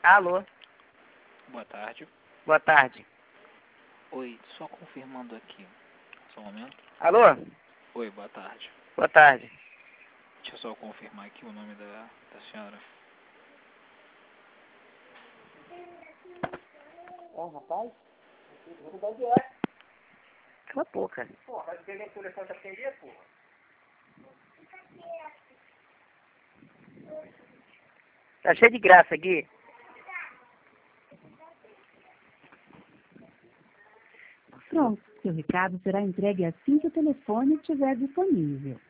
Alô, Boa tarde. boa tarde. Oi, só confirmando aqui. Só um momento. Alô, Oi, boa tarde. boa tarde. Deixa eu só confirmar aqui o nome da senhora. Rapaz, cala a boca. Pô, vai pegar o telefone pra atender, pô. Tá cheio de graça aqui. Pronto, seu recado será entregue assim que o telefone estiver disponível.